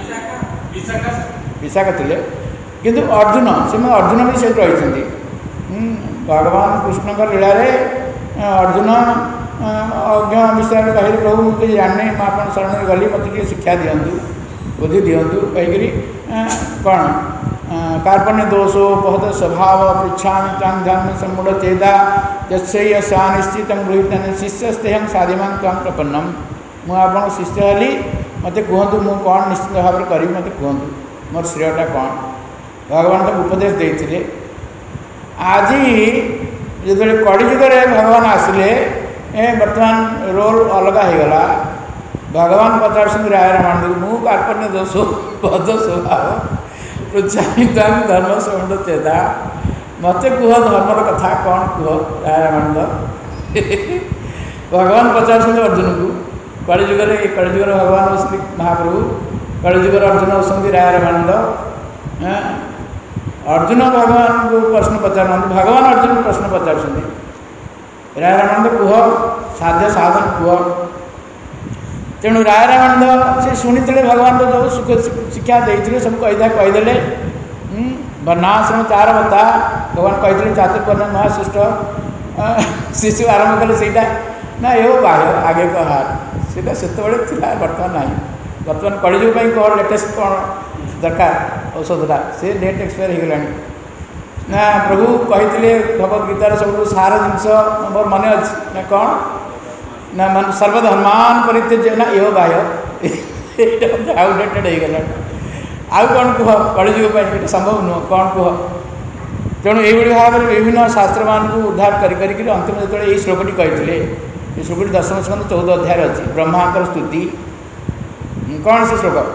[SPEAKER 1] विशाखा थे किंतु अर्जुन से अर्जुन भी से रही भगवान कृष्ण लीला अर्जुन अज्ञ विषय कहे प्रभु मुझे जाने मैं आप शरण गली मत कि शिक्षा दिंतु बुद्धि दिंतु कहीकि कौन कार्पण्य दोषो बहुत स्वभाव पृछा ध्यान सम्मूढ़ चेता यशा निश्चित गृहीत शिष्यस्तेहम साधिमान तम प्रपन्नम मुझे शिष्य हली मत कहतु मु कौन निश्चित भाव में करी मत कहतु मोर श्रेयटा कौन भगवान तक उपदेश देते। आज जो कलिजुग भगवान आसिले बर्तमान रोल अलग होगला। भगवान पचार राय रामायण मु कार्पण्य दोष बद स्वभाव प्रोत्साहित धर्म सम्मूढ़ चेता मत कह धर्मर कथा कौन कह राय रामानंद। भगवान पचार अर्जुन को कलिजुग भगवान होती महाप्रभु कलिजुग अर्जुन होती राय रामानंद। अर्जुन भगवान को प्रश्न पचार भगवान अर्जुन को प्रश्न पचार राय रामानंद कह साध्य साधन कह। तेणु राय रामानंद से शुणी भगवान तो जो सुख शिक्षा देते सब कहीदे वर्णाश्रम चार बता भगवान कही चातुर्वर्ण महाशिष्ट शिशु आरंभ कले से ना ये बाह्य आगे कहार से से बर्तमान ना बर्तमान कलिजुग कौन लेटेस्ट कौन दरकार औषधटा से डेट एक्सपायर हो गला ना प्रभु कही भगवदगीतार सब सार जिनस मोर मन अच्छी ना कौन ना मन सर्वधर्मान परित्यज्य ना ये बाह्य आउटडेटेड हो गला आउ कौन कह कलिजुग ये संभव नुह कौन कह। तेणु ये भाव में विभिन्न शास्त्र मान को उद्धार कर अंतिम जो ये श्लोकटी कही ये श्लोकटी दशम स्कंद 14 अध्याय अच्छी ब्रह्मांकर स्तुति कौन से श्लोक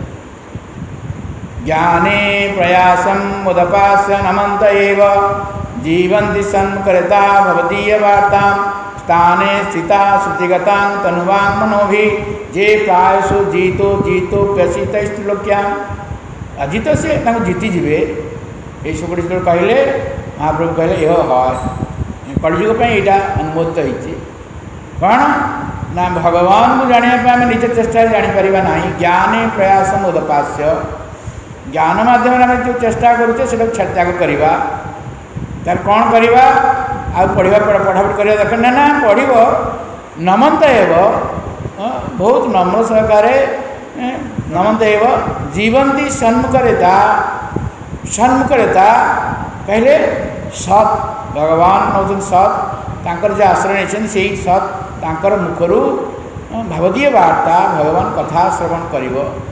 [SPEAKER 1] ज्ञाने प्रयासम मुदपास्य नमंत एव जीवन्ति सन्मुखरता भवदीय वार्ता स्थाने स्थिता श्रुतिगता तनुवांग मनोभि जे प्रायसु जीतो प्यसितैस्त्रिलोक्या अजित से जीति जीवे ये सब जो कहले महाप्रभु कहले यह है कलिजुग यहाँ अनुमोदित होती कौन ना भगवान को जानापी आम निज चेष्टा जापर ना ज्ञाने प्रयासम उदपास्य ज्ञान मध्यम जो चेष्टा करुचे से त्याग करवा तार कौन करवा पढ़ा पढ़ापढ़ी करवा दरकार ना पढ़व नमन्त एव बहुत नम्र सहकारे नमन्त एव जीवंती सन्मुखरेता कहले सत् भगवान हूँ सत् तांकर जो आश्रय नहीं से सत् तांकर मुखर भावदीय वार्ता भगवान कथा श्रवण कर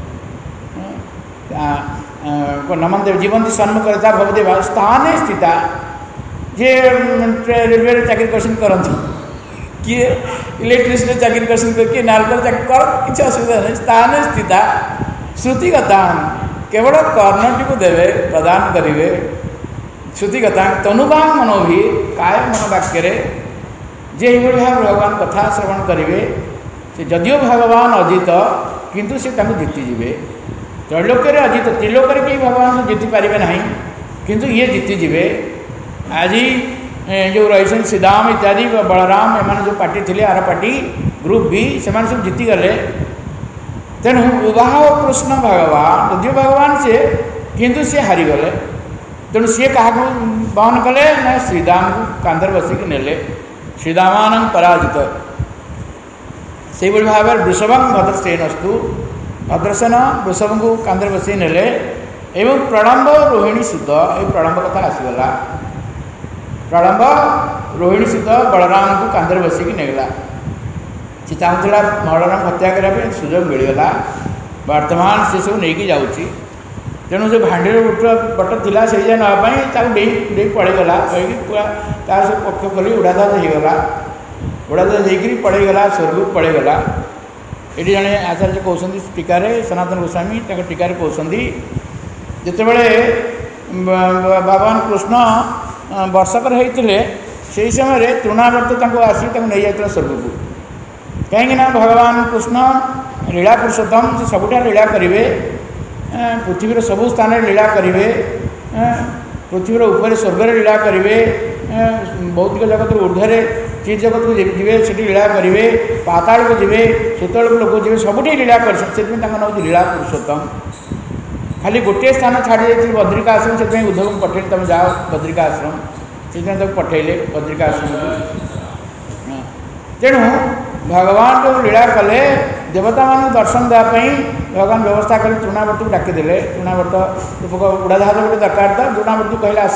[SPEAKER 1] नमन देव जीवंती सन्मुखरेता भवदीय स्थान स्थिता जे रेलवे चाकरी करते किए इलेक्ट्रिसिटी चाकरी किए नालकर चाकरी कर किसी असुविधा नहीं स्थान स्थिता श्रुतिगता केवल कर्णटी को देवे प्रदान करेंगे श्रुतिगता तनुवांग मनोभी काय मनोवाक्य जे भाव भगवान कथा श्रवण करेंगे से जदियो भगवान अजित किंतु से जीतिजे त्रैलोक्य अजित त्रिलोक कहीं भगवान को जीति पारे ना किंतु ये जीतिजे आज जो रही श्रीदाम इत्यादि बलराम एम जो पार्टी थे आर पार्टी ग्रुप भी से सब जीतिगले तेणु उवाह कृष्ण भगवान यदि भगवान से किंतु सी हारीगले तेणु सी क्या बहन कले ना श्रीदाम को कांधर बसिक नेले श्रीदामान पराजित से भाव वृषभं भद्रसेनस्तु भद्रसेन वृषभ को कांधर बसई नेले एवं प्रलम्ब रोहिणी सुध ये प्रलम्ब कथा आसीगला प्रलम्ब रोहिणी सुध बलराम को कांधर बसिक नेगला से चाहूला बलराम हत्या करने सुजोग मिलगला वर्तमान से सब नहीं जाऊँगी तेणु जो भांडीर बट थिला से नापी डे पड़ेगला पूरा तार सब पक्ष खोली उड़ादाज होगला उड़ादाज होकर पड़ेगला स्वर्ग पड़ेगला ये जड़े आचार्य कहते टीकार सनातन गोस्वामी टीकार कहते जितेबले भगवान कृष्ण वर्षकर होते से समय तृणावर्त आसी नहीं जाता स्वर्ग को कहीं भगवान कृष्ण लीला पुरुषोत्तम से सबुठा लीला करेंगे पृथ्वीर सबु स्थान लीला करेंगे पृथ्वीर ऊपर स्वर्ग लीला करेंगे भौतिक जगत ऊर्धे चित जगत को जी से लीला करेंगे पाताल को जी सुतल को लोक जी सबुठी लीला कर नाम लीला पुरुषोत्तम खाली गोटे स्थान छाड़ी जाती बद्रिका आश्रम से उद्धव को पठे तुम जाओ बद्रिका आश्रम से पठेले बद्रिका आश्रम तेणु भगवान जो लीला कले देवता मान दर्शन देवाई भगवान व्यवस्था कले तृणावर्त को डाकिदेले तृणावर्त उड़ाजाज गोटे दरकार था तृणावर्त को कहले आस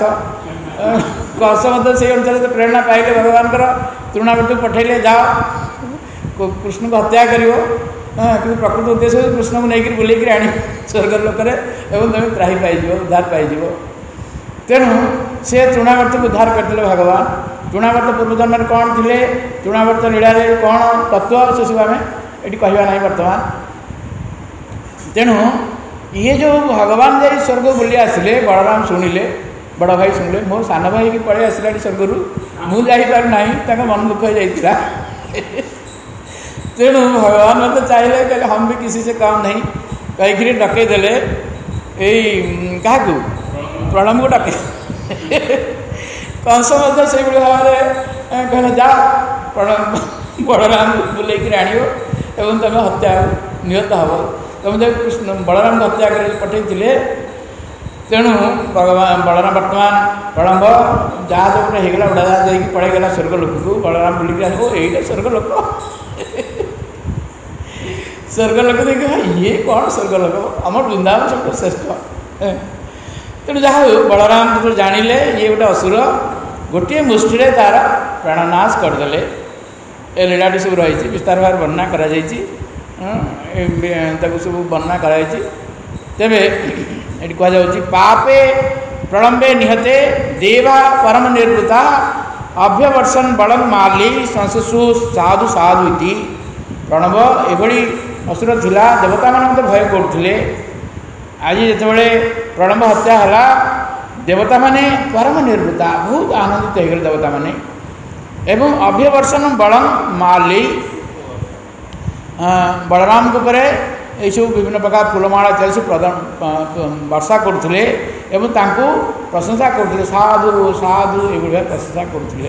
[SPEAKER 1] कस से अनुसार प्रेरणा पाइले भगवान तृणावर्त को पठेले जाओ कृष्ण को हत्या कर कि प्रकृत उद्देश्य कृष्ण को लेकर बुलेकर आनी स्वर्ग लोक तुम त्राही पाइज उद्धार पाइज तेणु से तृणावर्त को उद्धार करते भगवान तृणावर्त पूर्व जन्म में कौन थे तृणावर्त लीला कौन तत्व से सब आम ये कहवा ना बर्तमान तेणु ये जो भगवान जा स्वर्ग बुली आसिले बलराम शुणिले बड़ भाई शुणिले मो सान भाई की पड़े आसला स्वर्ग मुझापार ना मन दुख हो जाता तेणु भगवान मत चाहिए कहले हम भी किसी से काम नहीं कहीकि डकईदे क्या प्रलम्ब को डके कंस से भाव में कहले जा बलराम बुलेकर आण एवं तुम हत्या निहत हम तुम जब कृष्ण बलराम को हत्या कर पठे तेणु भगवान बलराम वर्तमान प्रलम्ब जहाज गोटे होगला उड़ाजाज होगी पड़ेगला स्वर्ग लोक को बलराम बुलिक आस यही स्वर्ग लोक स्वर्ग लोक देख ये कौन स्वर्ग लोक आम वृंदावन सब श्रेष्ठ तेणु जहाँ बलराम जो जानिले ये गोटे असुर गोटे मुष्टि तार प्राणनाश करदे ए लीलाटी सब रही विस्तार भाव वर्णना कर सब वर्णना कराई तेरे ये कहुच्छी पापे प्रलम्बे निहते देवा परम निर्वृता अभ्यवर्षन बलम माली संसु साधु साधु इति प्रणव एभली असुर थिला देवता मान भय करते आज जिते प्रलम्ब हत्या है देवता माने परम निर्वृता बहुत आनंदित हो गए देवता माने एवं अभ्यवर्षन बलम माली बलराम के ऊपर ये सब विभिन्न प्रकार फूलमाला इत्यादि प्रदान वर्षा करते प्रशंसा करते साधु साधु ये प्रशंसा करते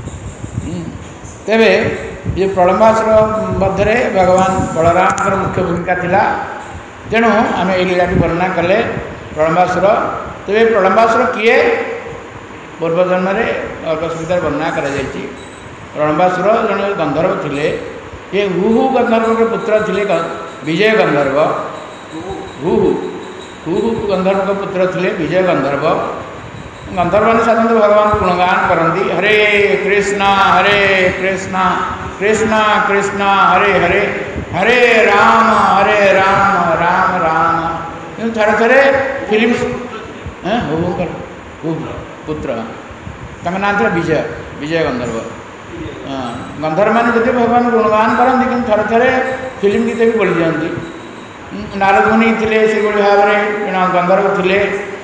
[SPEAKER 1] तेरे ये प्रलम्बासुर मध्य भगवान बलराम मुख्य भूमिका थिला तेणु आम ये लीलाटी वर्णना कले प्रलम्बासुर तेरे प्रलम्बासुर किए पूर्वजन्म ଅଳ୍ପ ସଂଖ୍ୟାରେ ବର୍ଣ୍ଣନା କରାଯାଇଛି। ରଣବାସୁର ଜଣେ ଗନ୍ଧର୍ବ ଥିଲେ। ये हु गंधर्व के पुत्र थे विजय गंधर्व। हु गंधर्व के पुत्र थे विजय गंधर्व। गंधर्व ने साधारणतः भगवान गुणगान करती हरे कृष्णा कृष्ण कृष्ण हरे हरे हरे राम राम राम। थे थे फिल्म पुत्र ना था विजय गंधर्व। गंधर्व मैंने जो भगवान गुणगान करती कि थे थे फिल्म गीत भी बोली जाती। नारद मुनि थे से भाव में गंधर्व थे।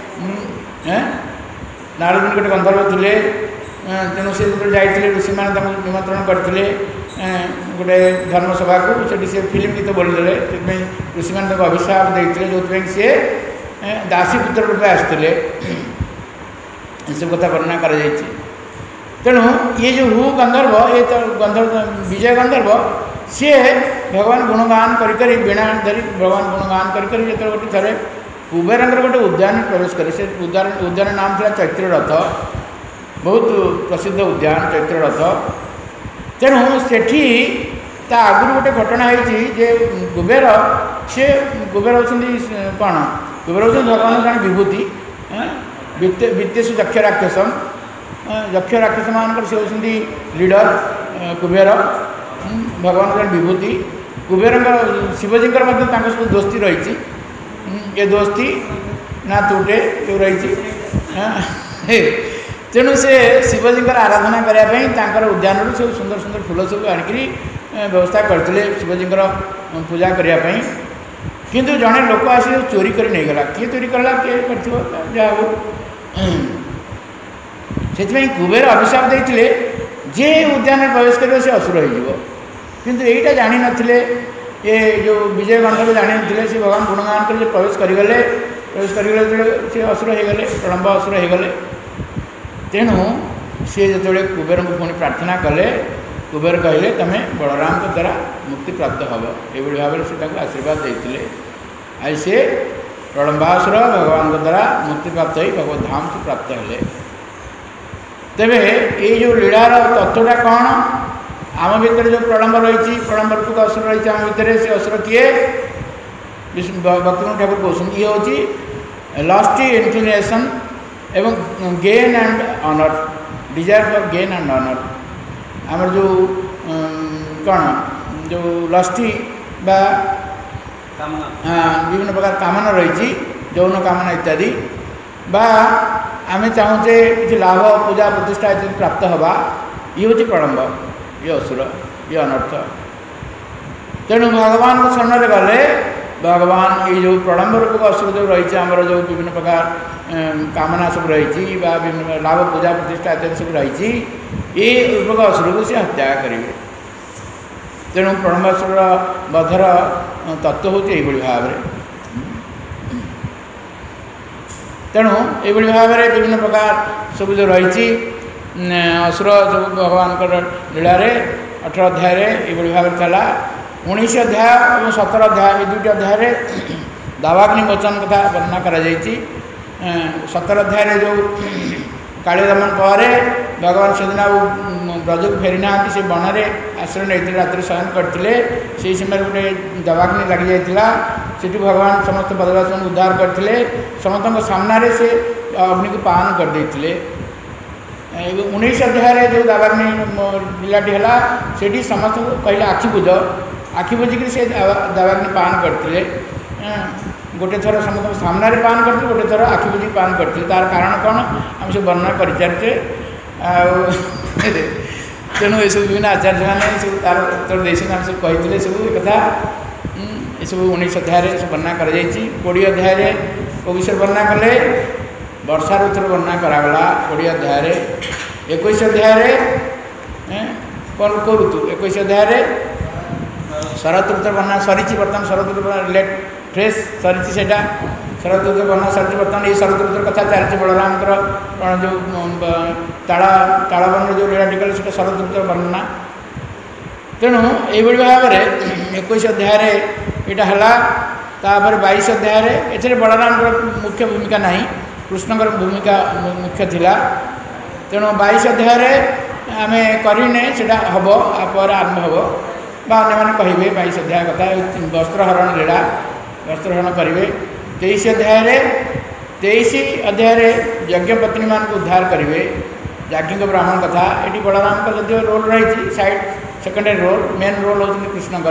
[SPEAKER 1] नारद मुनि गोटे गंधर्व थे। तेणु से जो जाते ऋषि मैंने निमंत्रण करते गोटे धर्मसभा को से फिल्म गीत बोलीदे। ऋषि मैंने अभिशाप देते जो सी दासी पुत्र रूपे आसते सब कथा वर्णना कर। तेणु ये जो हु गंधर्व ये तो गंधर्व विजय गंधर्व सी भगवान गुणगान करी वीणा धरी भगवान गुणगान करी जो गोटे थे कुबेरंगर गोटे उद्यान प्रवेश करे। से उद्यान नाम था चैत्ररथ। बहुत प्रसिद्ध उद्यान चैत्ररथ। तेणु सेठी आगुरी गोटे घटना है कुबेर सी कुबेर होती कौन कुबेर होती भगवान जन विभूति वित्तेषु दक्ष राक्षसम यक्ष राक्षस मान से होती लीडर कुबेर भगवान जन विभूति। कुबेर शिवजी सब दोस्ती रही। ये दोस्ती ना टूटे जो रही। तेणु से शिवजी आराधना करने उद्यान सब सुंदर सुंदर फूल सब आनिकी व्यवस्था करते शिवजी पूजा करने। किंतु जड़े लोक आस चोरी कर नहीं गला। किए चोरी करला किए कर से कुबेर अभिशाप देते जे उद्यान प्रवेश कर से असुर हो। किंतु यहीटा जानी नथिले ये जो विजय गंधर्व जानी नथिले से भगवान गुणगान कर प्रवेश करगले से असुर हो गले प्रलम्ब असुर हो गले। तेणु सी जो कुबेर को पुणी प्रार्थना कले कुबेर कहले तमें बलराम के द्वारा मुक्ति प्राप्त हम ये भाव में से आशीर्वाद देते। आज से प्रलम्बासुर भगवान के द्वारा मुक्ति प्राप्त हो भगवत धाम से प्राप्त हेले। तेरे ये जो लीलार तत्वटा कौन आम भितर जो प्रलम्ब रही प्रलम्ब रूपक असुर रही आम भितर से असुर किए भक्ति ठाकुर कहते ये हूँ लस्ट इंक्लिनेशन एवं gain and honour desire for gain and honour. आम जो कौन जो लस्टी बा विभिन्न प्रकार कामना रही यौन कामना इत्यादि बा आम चाहूचे कि लाभ पूजा प्रतिष्ठा इत्यादि प्राप्त हवा ये हूँ प्रलम्ब ये असुर ये अनर्थ। तेणु भगवान को शरण गले भगवान ये जो प्रलम्ब रूपक असुर जो रही आमर जो विभिन्न प्रकार कामना सब रही विभिन्न लाभ पूजा प्रतिष्ठा इत्यादि सब रही ये रूपक असुर को सी हत्या करेंगे। तेणु प्रलम्बासुर बधर तत्व हूँ ये भाव में। तेणु ये भाव में विभिन्न प्रकार सब जो रही असुर जो भगवान लीलार 18 अध्याय ये भाव चला। 19 अध्याय और 17 अध्याय ये दुईट अध्याय दावाग्नि मोचन कथा वर्णना कर। 17 अध्याय जो काली दमन पर भगवान सेदिन ब्रज को फेरी ना से वन में आश्रय नहीं रात्रि शयन करते से समय गोटे दवाग्नि लग जाता से भगवान समस्त बदलास उद्धार करते समस्त सामने से अग्नि को पान करदे। 19 अध्याय जो दवाग्नि लीलाटी है से समस्त कहले आखि बुझिक से दवाग्नि पान करते गोटे थर समस्त सामने पान करते गोटे थर आखि बुझिक पान करते। तार कारण कौन आम सब वर्णना कर सारी। तेणु ये सब विभिन्न आचार्य मैंने सब तार उत्तर दे सब कहते सब कथा ये सब 19 अध्याय सब वर्णना कर। 20 अध्याय को विषय वर्णना कले वर्षा ऋतु वर्णना करागला 20 अध्याय। 21 अध्याय कौन को ऋतु 21 अध्याय शरत ऋतु वर्णना सरी बर्तमान शरत ऋतु लेट फ्रेश सरी से शरत ऋतु वर्णना सरी बर्तमान ये शरत ऋतु कथा चलती बलराम जो ताड़वन जो लीलाटी कले से शरत ऋतु वर्णना। तेणु ये भाव में 21 अध्याय यहाँ है 22 अध्याय ए बलराम मुख्य भूमिका ना कृष्णकर भूमिका मुख्य थिला। तेणु 22 अध्याय आम करने से हम पर आरंभ हम मैंने कहे 22 अध्याय कथा वस्त्रहरण लीला वस्त्रहरण करेंगे 23 अध्याय यज्ञपत्नी मान उद्धार करेंगे याज्ञिक ब्राह्मण कथा ये बलराम का जो रोल रही side secondary role main role होती कृष्णकर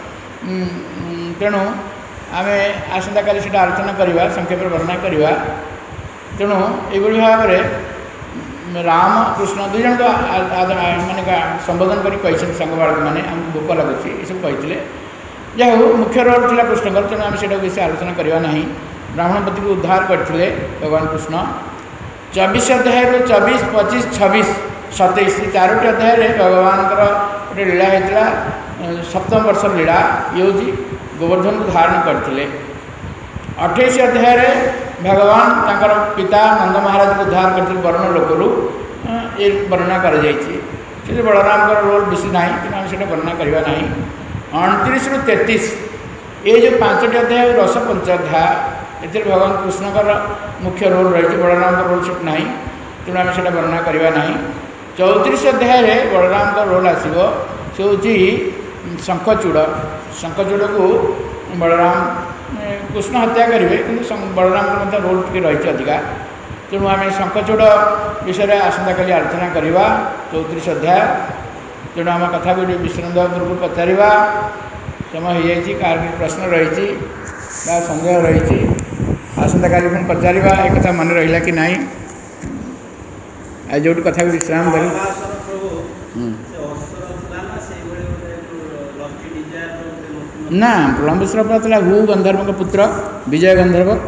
[SPEAKER 1] तेणु आम आसंता काली से आलोचना करवा संक्षेप वर्णना करवा तेणु ये भाव में राम कृष्ण दुई जन माने संबोधन कर संग बाड़क मैंने आमको भोक लगुच ये सब कही जहाँ मुख्य रोल था कृष्णकर तेणु आम से बेस आलोचना करवा ना ब्राह्मणपति को उद्धार करते भगवान कृष्ण 24 अध्याय 24, 25, 26, 27 चारोटी अध्याय भगवान गोटे लीला होता सप्तम वर्ष लीला ये हूँ गोवर्धन को धारण करते 28 अध्याय भगवान तांकर पिता नंद महाराज को उद्धार करते वर्ण लोकरू ये वर्णना कर बलराम रोल बेसी ना कि वर्णना करवा ना 29 ରୁ 33 ये जो 5टी अध्याय रस पंचाध्याय ये भगवान कृष्णकर मुख्य रोल रही बलराम का रोल सेट ना तेणु आम से वर्णना करवा ना 34 अध्याय बलराम का रोल आसो से हूँ शंखचूड़ को बलराम कृष्ण हत्या करेंगे कि बलराम का रोल टी रही अधिका तेणु आम शंखचूड़ विषय आसंता काली आलोचना करवा 34 अध्याय तेणु आम कथा को विश्राम गुरु को पचारा समय हो जाए कार प्रश्न रही सन्देह रही आसंता काली पुणी पचारा एक कथा मन रहा कि नहीं जो कथा को विश्राम कर ना प्रलम्बेश्वर हु गंधर्व पुत्र विजय गंधर्व